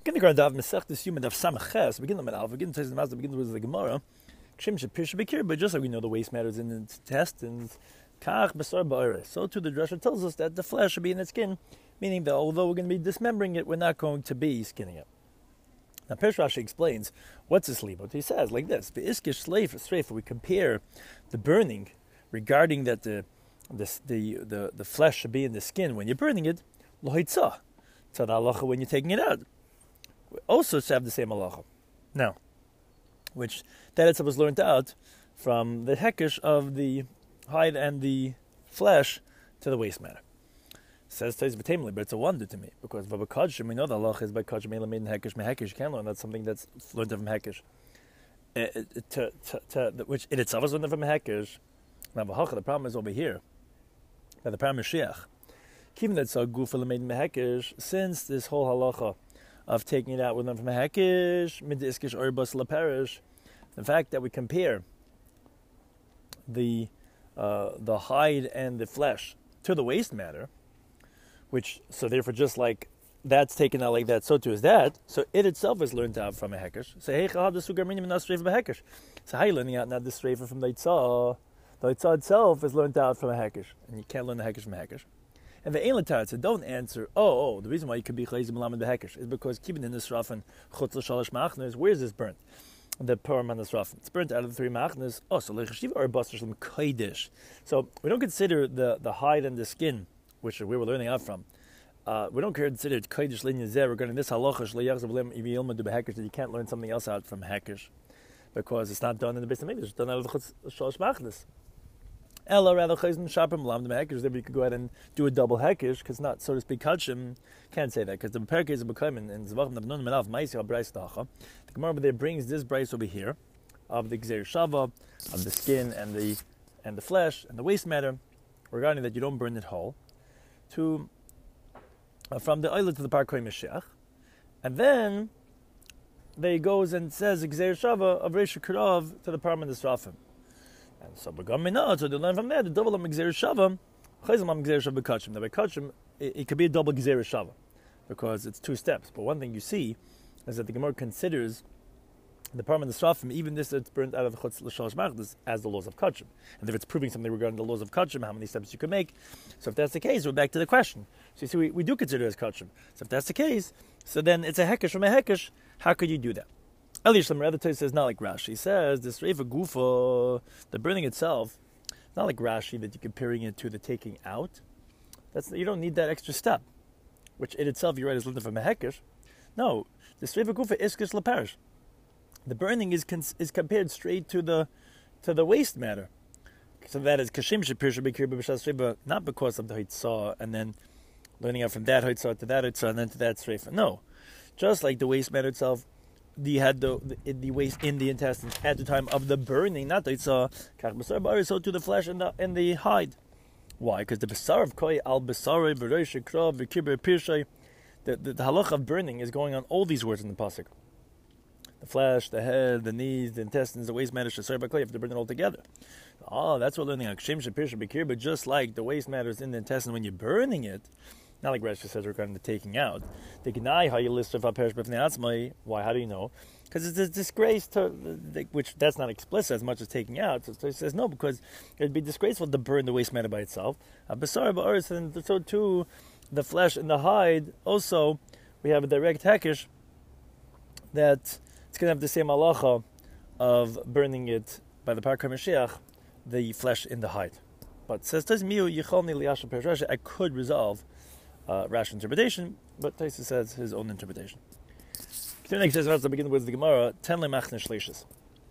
Kindergarten Daf Masechtas Yuma Daf Samaches. Begin the Alpha. Begin to the begin with the Gemara. Kshim Shapir Shabikir. But just like we know the waste matters in the intestines, Kach Basar Ba'aris. So too the Drasha tells us that the flesh should be in its skin, meaning that although we're going to be dismembering it, we're not going to be skinning it. Now Perish Rashi explains what's this libot. He says like this: the iskish streifa. We compare the burning regarding that the flesh should be in the skin when you're burning it. Lohitzah. So the halacha when you're taking it out. Also to have the same halacha. Now, which that itself was learned out from the hekesh of the hide and the flesh to the waste matter. Says Tais B'Tamely, but it's a wonder to me because we know the halacha is by kodshim made in hekesh mehekesh. You can't learn that's something that's learned from hekesh. Which in itself is learned from hekesh. Now the problem is over here. Now the problem is shiach. Even that's a gufa made in mehekesh. Since this whole halacha of taking it out with them from a hekish, mid-iskish or bus laparish, the fact that we compare the hide and the flesh to the waste matter, which so therefore just like that's taken out like that, so too is that. So it itself is learned out from a hekish. So hey, chahad the sugar minim not streifa hekish. So how are you learning out not the streifa from the itzah? The itzah itself is learned out from a hekish, and you can't learn the hekish from a hekish. And the Eilatar said, don't answer, the reason why you could be Chayzim Lamed Behekesh is because keeping in the Srafen Chutz L'Shalosh Machnes, where is this burnt? The Purim on the Srafen. It's burnt out of the 3 Machnes, so Lechashiv or Basar Shalom Kodesh. So we don't consider the hide and the skin, which we were learning out from. We don't consider it Kodesh Linya Zeh regarding this halacha Shleiyach Zavlem Iviyilma Du Behekesh, that you can't learn something else out from Hekesh because it's not done in the Beis HaMikdash, it's done out of the Chutz L'Shalosh Machnes. Ella rather chayzim sharpim lam the hekish. Then we could go ahead and do a double hekish because not so to speak kachim. Can't say that because the perkei is a beklaim in zvachim nabnun menav ma'isi al brais dacha. The Gemara there brings this brais over here of the gzeir shava, of the skin and the flesh and the waste matter, regarding that you don't burn it whole, to from the oilet to the parkei Mashiach, and then there he goes and says gzeir shava of reisha karav to the parman desrafim. And so we learn from there the double of Gzeir Shava, Chayzim am Gzeir Shava B'Kachim. Now by Kachim, it could be a double Gzeir Shava because it's 2 steps. But one thing you see is that the Gemara considers the Param and the Srafim, even this that's burnt out of the Chutz L'Shalosh Machnes, as the laws of Kachim. And if it's proving something regarding the laws of Kachim, how many steps you can make. So if that's the case, we're back to the question. So you see, we do consider it as Kachim. So if that's the case, so then it's a Hekesh from a Hekesh. How could you do that? Elishlam rather says not like Rashi. He says this Reifa Gufa, the burning itself, not like Rashi that you're comparing it to the taking out. You don't need that extra step, which in itself you're right is lifted from a hekesh. No, the Reifa Gufa iskish laparish. The burning is compared straight to the waste matter. So that is kashim shapir shabikir b'b'shas Reifa, not because of the hitzah and then learning out from that hitzah to that hitzah and then to that Reifa. No, just like the waste matter itself. You had the waste in the intestines at the time of the burning, not that it's so to the flesh and the hide. Why? Because the basar of koi al basare v'reish krav v'kibber pirshay, the halacha of burning is going on all these words in the pasuk. The flesh, the head, the knees, the intestines, the waste matter shasar b'koi. You have to burn it all together. That's what learning akshim shapir shabikir. But just like the waste matter is in the intestine when you're burning it. Not like Rashi says regarding the taking out. The Gnai how you list of Perish B'fnei Atzmai. Why? How do you know? Because it's a disgrace to which that's not explicit as much as taking out. So he says no, because it'd be disgraceful to burn the waste matter by itself. Basar ba'aris, and so too the flesh and the hide. Also, we have a direct hekish that it's going to have the same halacha of burning it by the Parkei Mashiach, the flesh in the hide. But says Miu Yicholni Liyasha Perish Rashi, I could resolve Rashi interpretation, but Taisa says his own interpretation. Next says, to begin with the Gemara, 10 lemachne shleishis.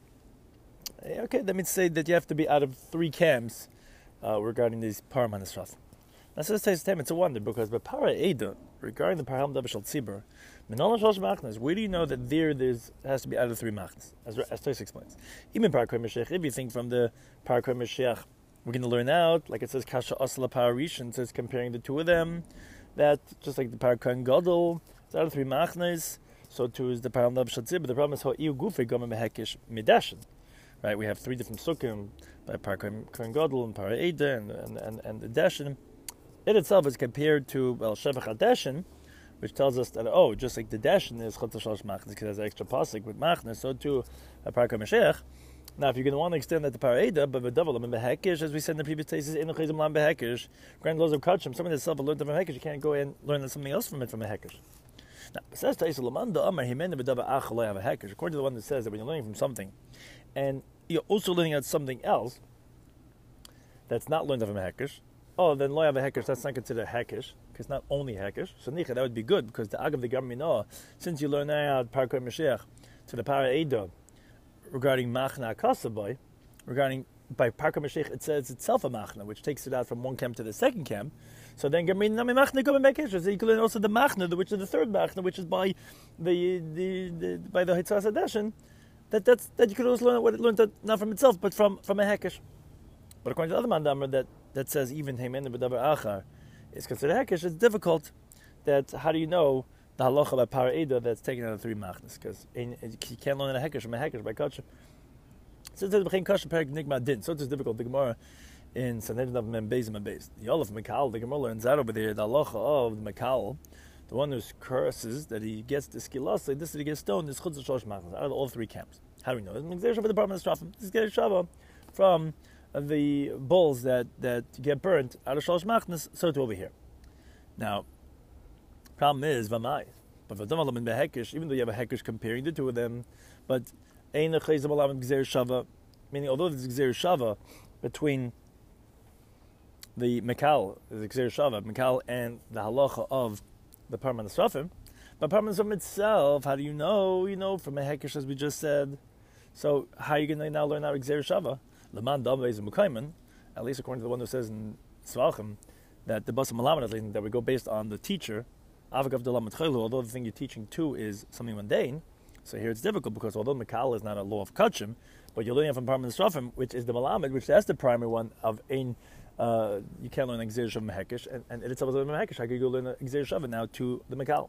Okay, that means say that you have to be out of 3 camps regarding these param and Esraf. Now says Taisa, it's a wonder because by para Eda, regarding the param dabashal tzibur, minol shalosh machnes, where do you know that there has to be out of 3 machnes? As Taisa explains, even Parkei Mashiach, if you think from the Parkei Mashiach, we're going to learn out, like it says kasha asla parishon, says comparing the 2 of them. That just like the Parkei Gadol, it's out of 3 machnes, so too is the Param Dabashal Tzibur. The problem is how iu gufe gomem hekish midashin. Right, we have 3 different sukkim by Parkei Gadol and Parei Eda and the Dashin. It itself is compared to Shevach HaDashin, which tells us that, just like the Dashin is Chutz Shalosh Machnas, because it has an extra pasuk with Machnas, so too a Parak HaMashiach. Now, if you're going to want to extend that to Para'eda, but V'daval Lam Behekish, as we said in the previous cases, Eno Chayzim Lam Behekish, grand laws of Kachim, someone that's self-learned from Hekish, you can't go and learn something else from it from a Hekish. Now, it says Taisa Lamanda Amar Himena V'davar Ach Lo Have a Hekish, according to the one that says that when you're learning from something, and you're also learning out something else that's not learned from a Hekish, then Lo Have a Hekish, that's not considered a Hekish, because not only Hekish. So Nicha, that would be good, because the Agav the Gamina, since you learn out Parak HaMashiach to the Para'eda regarding Machna Kasabai, regarding by Parak HaMashiach, it says itself a Machna, which takes it out from one camp to the second camp. So then Gamin Nami Machna Go Behekish. So you can learn also the Machna, which is the third Machna, which is by the Hitzas Hadashin, that you could also learn what it learned not from itself, but from a Hekish. But according to the other Mandamar that says even Heimen B'davar Achar is considered Hekish, it's difficult. That how do you know the halacha by Para'eda that's taken out of 3 machnas? Because you can't learn a Hekish from a Hekish by Kachim. So it's difficult. The Gemara in Sanhedrin of Membeis and Membeis. The Olaf Mekal, the Gemara learns out over there the halacha of the Mekal, the one who curses that he gets the skilasa, this that he gets stoned, is Chutz Shalosh Machnas out of all 3 camps. How do we know? It's Gzeir Shava the Parman Strafim. This is Gzeir Shava from the bulls that get burnt out of Shalosh Machnas, so to over here. Now, problem is Vamai. But V'damal Lam Behekish, even though you have a Hekish comparing the two of them, but Ein Chayzim Alam Gzeir Shava, meaning although there's Gzeir Shava between the Mekal, the Gzeir Shava, Mekal, and the halacha of the Parman Strafim, but Parman Strafim itself, how do you know? You know from a Hekish, as we just said. So how are you going to now learn out Gzeir Shava? Leman Dam Beis Mukaiman, at least according to the one who says in Tzvachim that the Basam Malaman, that we go based on the teacher, Avagav de Lamed Chaylu, although the thing you're teaching to is something mundane. So here it's difficult because although Mekal is not a law of Kachim, but you're learning it from Parman Strafim, which is the Malamed, which that's the primary one of Ein. You can't learn Gzeir Shava Mehekish, and it's about Mehekish. How could you go learn Gzeir Shava now to the Mekal?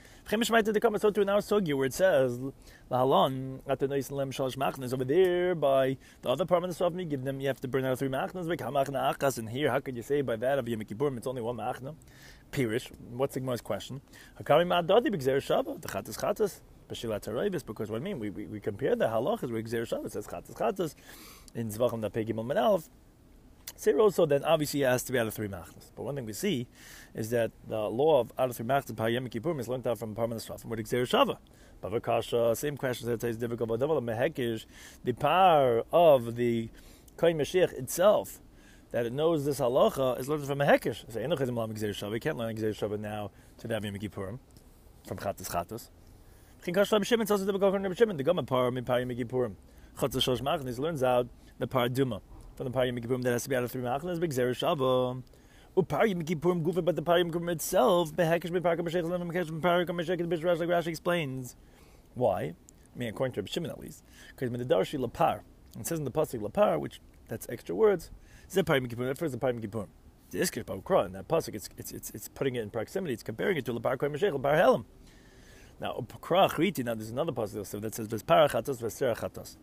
So to now Sogya, where it says Lahalon at the Nois Lem Shalosh Machnas over there by the other Parman Strafim, give them, you have to burn out 3 machnas. Machna Achas, and here how could you say by that of Yom Kippurim it's only 1 machna? Pirish. What's the Gemara's question? Hakari Ma'adadi b'Gzeir Shava the Chatas B'Shilat Harayvis, because what I mean we compare the halachas with Gzeir Shava. It says Chatas in Zvachim Dapei Gimel Menalef. So then obviously it has to be out of 3 machnas. But one thing we see is that the law of out of 3 machnas by Yom Kippurim is learned out from Parman Strafim with Gzeir Shava. Bavakasha, same question that says difficult. But the power of the Kohen Mashiach itself, that it knows this halacha, is learned from a Hekish. So we can't learn Gzeir Shava now to the Yom Kippurim from Chatas. Chinkasha Shimon tells us the Gama Par Min Par Yom Kippurim. Chutz Shalosh Machnas learns out the Paraduma from the Par Yom Kippurim that has to be out of 3 machnas, Gzeir Shava. Upar Yom Kippurim Gufa, but the Par Yom Kippurim itself, Behekish Beparak HaMashiach, Lam Behekish Beparak HaMashiach, and Bishrash, like Rashi explains. Why? I mean, according to Reb Shimon at least, because Medadarshi Lapar, it says in the pasuk Lapar, which that's extra words. Zepar Yom Kippurim. At first, the Par Yom Kippurim. The Iskish Ba'ukra in that pasuk, it's putting it in proximity. It's comparing it to Lapar Kohen Mashiach, Lapar Helam. Now, Upkra Achriti. Now, there's another pasuk that says Vespara Chatas, Vesera Chatas.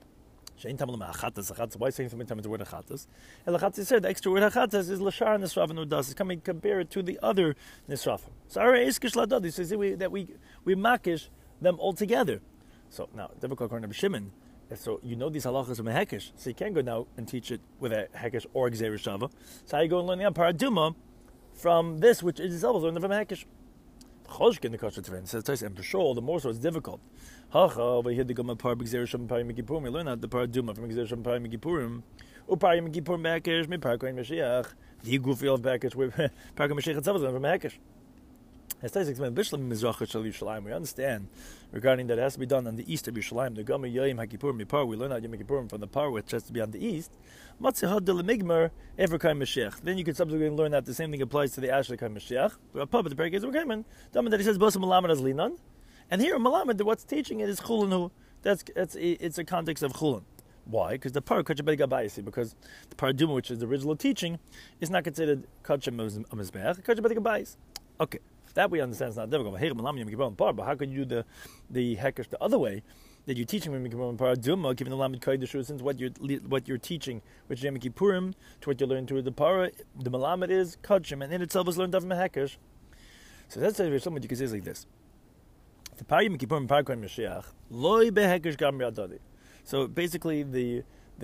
Why saying so many times the word achatas? And achatas said the extra word achatas is lashar nisrafim udas. It's coming compare it to the other nisrafim. So our iskish ladad says that we makish them all together. So now difficult according to Shimon. So you know these halachas from a hekish, so you can't go now and teach it with a hekish or gzeir shava. So how you go and learn the paraduma from this, which is itself learned from a hekish. Choshkin the kosher tefin says, and for sure, the more so it's difficult. Hacha over here the gama par b'gzeir sham par Yom we learn out the paraduma from gzeir sham par Yom Kippurim. Upar Yom Kippurim behekish mi par Kohen Mashiach. The goofy of behekish with par Kohen Mashiach itself is learned from hekish. As Tais explained, Bishlam Mizrach Shal Yerushalayim. We understand regarding that it has to be done on the east of Yerushalayim. The Gama Yom HaKippurim Mipar. We learn out Yom Kippurim from the par which has to be on the east. Matzehad de Lemigmer Ever Kohen Mashiach. Then you could subsequently learn that the same thing applies to the Asher Kohen Mashiach. But the Perek is Rekeman. That he says Basam Malamed as Linan. And here Malamed, what's teaching it is Chulin. It's a context of Chulin. Why? Because the par Kachabed Gabayasi, because the Paraduma, which is the original teaching, is not considered Kachem Mizbeach, Kachabed Gabayis. Okay. That we understand is not difficult. But how could you do the hekesh the other way? That you're teaching Yom Kippurim Paraduma, given the Lamed Kodesh, since what you're teaching, which is Yom Kippurim, to what you learn to the Para, the Malamed is Kachim, and in itself is learned from a hekesh. So that's what you can say is like this. The Parayim Kippur and Parkoin Mashiach, loy behekesh gam yadadi. So basically, the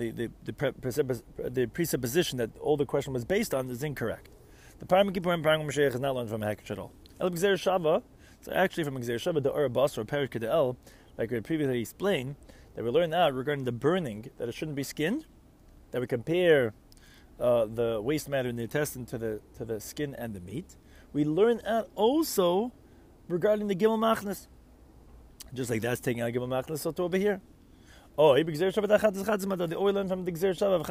presupposition that all the question was based on is incorrect. The Parayim Kippur and Parkoin Mashiach is not learned from hekesh at all. El Gzeir Shava, it's actually from Gzeir Shava, the Ur Bas or Perik Kedel, like we previously explained, that we learned out regarding the burning, that it shouldn't be skinned, that we compare the waste matter in the intestine to the skin and the meat. We learn out also regarding the Gimel Machnas. Just like that's taking out Gimel Machnas, so to over here. Oh, the oil learned from the Gzeir Shava,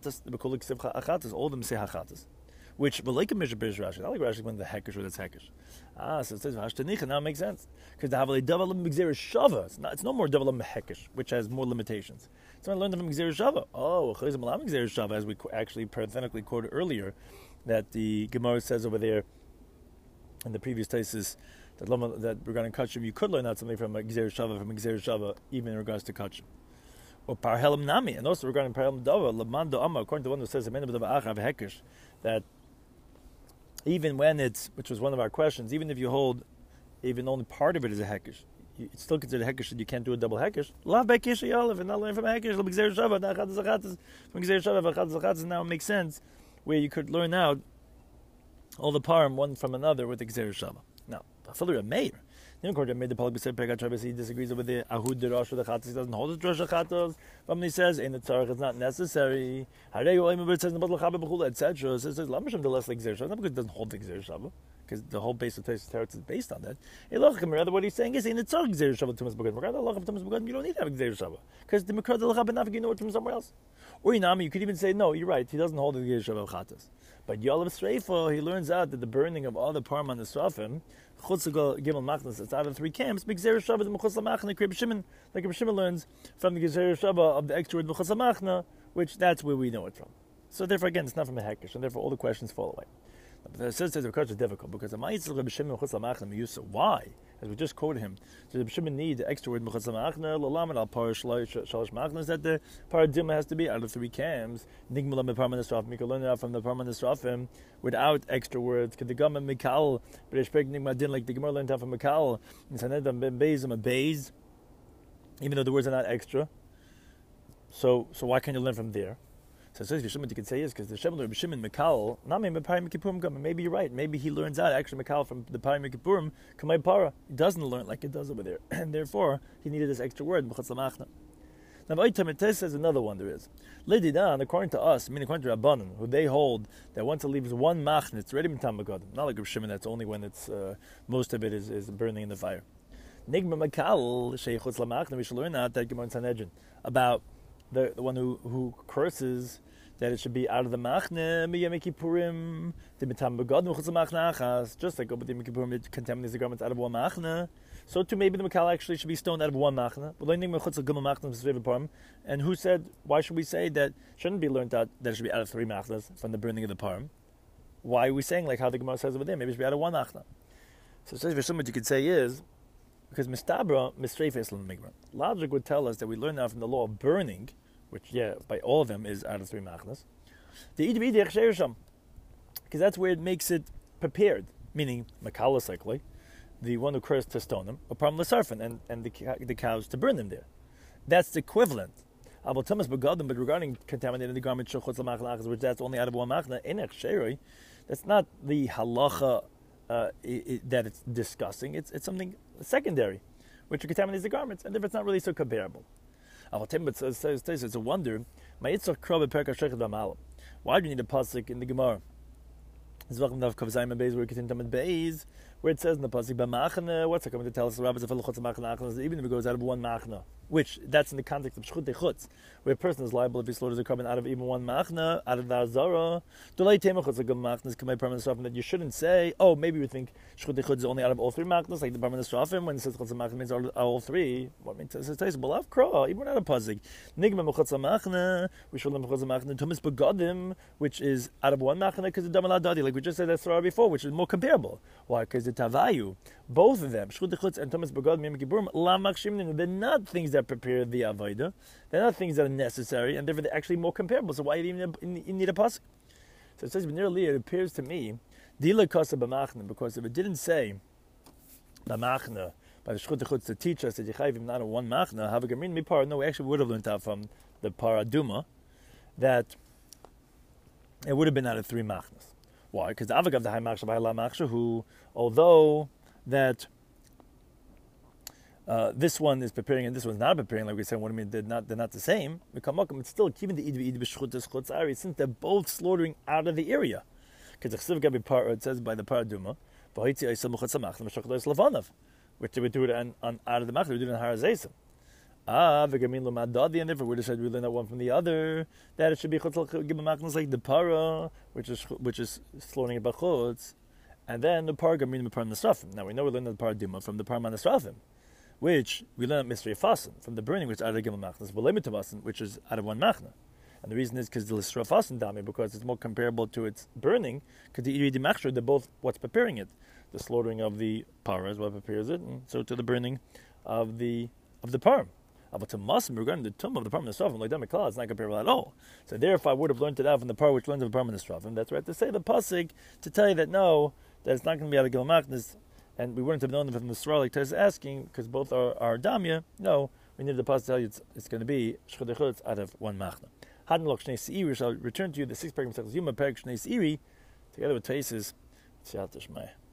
all of them say Hachatas. Which, but like a Mishnah Rashi, not like Rashi when the Hekesh or that's Hekesh. So it says Hashtanicha, now it makes sense. Because the Havali Davalim Gzeir Shava, it's no more Davalim Hekesh, which has more limitations. So I learned from Gzeir Shava. Oh, Chayzim Alam Gzeir Shava, as we actually parenthetically quoted earlier, that the Gemara says over there in the previous thesis that regarding Kachim, you could learn out something from a Gzeir Shava, even in regards to Kachim. Or Parhelim Nami, and also regarding Parhelim Dava, Lamando Amma, according to one who says that even when it's, which was one of our questions, even if you hold, even only part of it is a hekesh, it's still considered a hekesh that you can't do a double hekesh. Lav bekish yalav, and not learn from a hekesh. L'gzeir shava, n'achad zachatas, from gzeir shava, n'achad zachatas. Now it makes sense where you could learn out all the parim one from another with the gzeir shava. Now, Chafilu Meir, the made the public said he disagrees with the ahud derash the chatas. He doesn't hold the drash chatas. But he says in the tzarich it's not necessary. It says in the b'chul etc. It says lamashim the less like gzeir shava, not because it doesn't hold the gzeir shava, because the whole base of Teretz is based on that. Rather, what he's saying is in the tzarich gzeir shava tumas b'gad. Rather, Allah of tumas b'gad, you don't need to have gzeir shava because the mikra del chabanav you know it from somewhere else. Or Inami, you could even say no, you're right. He doesn't hold the gzeir shava chatas. But Yalav Sreifa, he learns out that the burning of all the parim on the Srafim, Chutz Gimel Machnas, it's out of 3 camps, Gzeir Shava is Mechutz Lamachna, like Reb Shimon learns from the Gzeir Shava of the extra word Mechutz Lamachna, which that's where we know it from. So therefore, again, it's not from a Hekesh, and therefore all the questions fall away. But the says the question is difficult because the Ma'itzel Reb Shimon Mechutz Lamachna Miyusa. Why? As we just quoted him, does Reb Shimon need the extra word Mechutz Lamachna, L'Lamed Al Par Shalosh Machnas, that the paradigm has to be out of 3 camps. Nigmala Meparman Esrafim. You can learn it out from the Parman Esrafim without extra words. Kedegam and Mikal, but Eshpek Nigma Din, like the Gemara learned out from Mikal, and Sanedam Ben Beis and Beis, even though the words are not extra. So why can't you learn from there? So it says what you can say is because the Shemler B'Shimon Mikal, Nami Meparim Kippurim Gam. Maybe you're right. Maybe he learns out actually Mikal from the Parim Kippurim Kamei Para. He doesn't learn like it does over there, and therefore he needed this extra word B'Chatz Lamachna. Now Vaytam says another one there is. Lididan, according to us, meaning according to Rabbanan, who they hold that once it leaves one machna, it's ready mitam b'gadim. Not like Reb Shimon, that's only when it's most of it is burning in the fire. Nigma Makal Sheichutz Lamachna. We should learn out that Gemara in Sanhedrin about the one who curses that it should be out of the machne, miyam kippurim, the mitam begadnu chutz machne achas. Just like over the kippurim, it contaminates the garments out of one machne. So too, maybe the makal actually should be stoned out of one machne. And who said? Why should we say that shouldn't be learned out that it should be out of 3 machnas from the burning of the parim? Why are we saying like how the Gemara says over there? Maybe it should be out of 1 machna. So it says what you could say is because mistabra mistreifes l'migma. Logic would tell us that we learn now from the law of burning, which, by all of them is out of 3 machnas, because that's where it makes it prepared, meaning makalas likely, the one who cursed to stone them, or pram l'sarfin, and the cows to burn them there. That's the equivalent. But regarding contaminating the garment, which that's only out of 1 machna, that's not the halacha that it's discussing. It's something secondary, which contaminates the garments, and if it's not really so comparable. But says it's a wonder. Why do you need a pasuk in the Gemara? Where it says in the pasuk, what's it coming to tell us? Even if it goes out of 1 machna, which that's in the context of shchut dechutz, where a person is liable if he slaughters a carbon out of even 1 machna, out of the azara. That you shouldn't say, oh, maybe we think shchut dechutz is only out of all 3 machnas, like the parman esrafim. When it says chutz machna means all 3. What means it says b'lav kra, even without a pasuk. Nigma mechutz machna, we should learn mechutz machna tumis begadim, which is out of 1 machna because the damal adadi, like we just said that story before, which is more comparable. Why? Because the tavayu, both of them, shchut dechutz and tumis begadim, yom kippurim, la machshim, they're not things that prepare the avodah. They're not things that are necessary, and therefore they're actually more comparable. So why do you even need a pasuk? So it says, nearly it appears to me Dila kosa b'machna, because if it didn't say b'machna by the shchut chutz to teach us that you chayvim not a one machna, have a gamin mipar. No, we actually would have learned out from the paraduma that it would have been out of 3 machnas. Why? Because the avagav the high machsha by la machsha, who although that this one is preparing and this one's not preparing, like we said, what I mean, they're not the same. It's still keeping the since they're both slaughtering out of the area. Because it says by the paraduma, which they would do it on out of the machna, we do it on harazaysim. And if it would have said we learn that one from the other, that it should be chutz like the para, which is slaughtering a bachutz, and then the para gamin the para nasrafim. Now we know we learned the paraduma from the para nasrafim, which we learn at mystery fasten from the burning, which is out of gimel machnas, but which is out of 1 machna. And the reason is because the lisra fasten dami, because it's more comparable to its burning, because the iri machshur, they're both what's preparing it. The slaughtering of the para is what prepares it, and so to the burning of the parm. But to masim regarding the tum of the parm and the strafim, like that, it's not comparable at all. So there, if I would have learned it out from the par which learns of the parm and the strafim, that's right to say the pasuk to tell you that no, that it's not going to be out of gimel machnas. And we wouldn't have known from the Surah like Tez asking, because both are damya. No, we needed the pasuk to tell you it's going to be shchut chutz out of 1 machna. Hadin lok shnei seiri. Shall return to you the 6th paragraph of Yuma Perek Shnei Seiri, together with Taisis. Siyat Shmai.